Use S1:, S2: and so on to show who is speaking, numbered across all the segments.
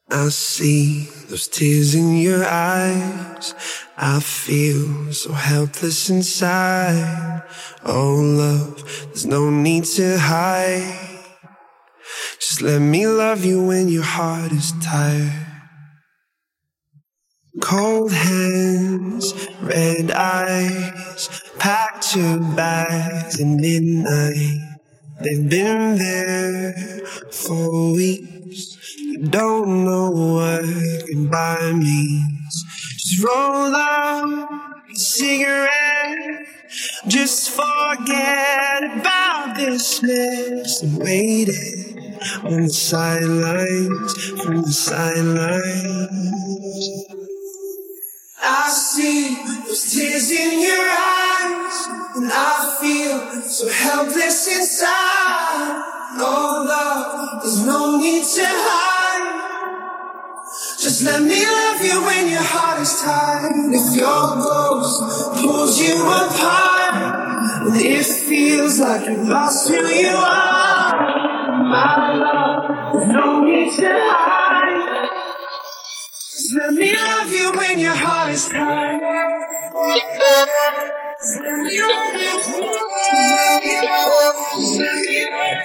S1: I see those tears in your eyes. I feel so helpless inside. Oh love, there's no need to hide. Just let me love you when your heart is tired. Cold hands, red eyes, packed your bags at midnight. They've been there for weeks. You don't know what goodbye means. Just roll up a cigarette. Just forget about this mess and waited on the sidelines, from the sidelines. I see those tears in your eyes, and I feel so helpless inside. Oh love, there's no need to hide. Just let me love you when your heart is tired. If your ghost pulls you apart, and it feels like you've lost who you are, my love, there's no need to hide. Just let me love you when your heart is tired. Just let me love you. Just let me love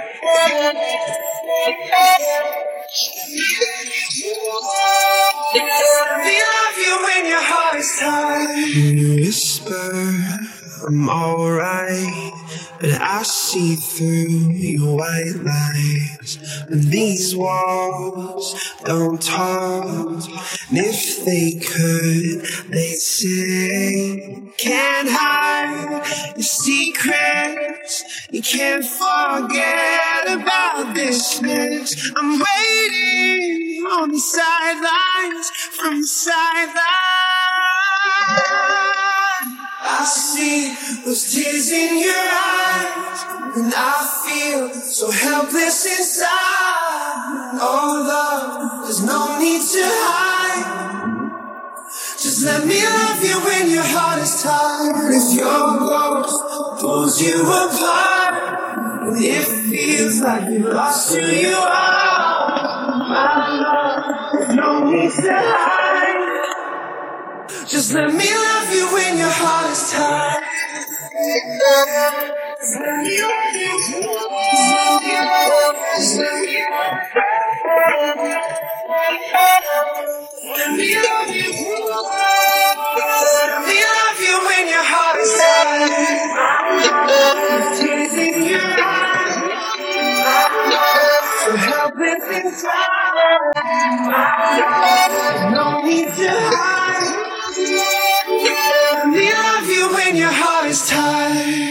S1: you when your heart is tired. You whisper, I'm alright, but I see through your white lies. But these walls don't talk, and if they could, they'd say, can't hide your secrets, you can't forget about this mess. I'm waiting on the sidelines, from the sidelines. I see those tears in your eyes, and I feel so helpless inside. Oh love, there's no need to hide. Just let me love you when your heart is tired. If your ghost pulls you apart, and it feels like you lost who you are, my love, there's no need to hide. Just let me love you when your heart is tired. Just let me love you. Just let me love you. Let me love you. Let me love you when your heart is tired. Tears in your eyes, so helpless inside. No need to hide. Let me love you when your heart is tired.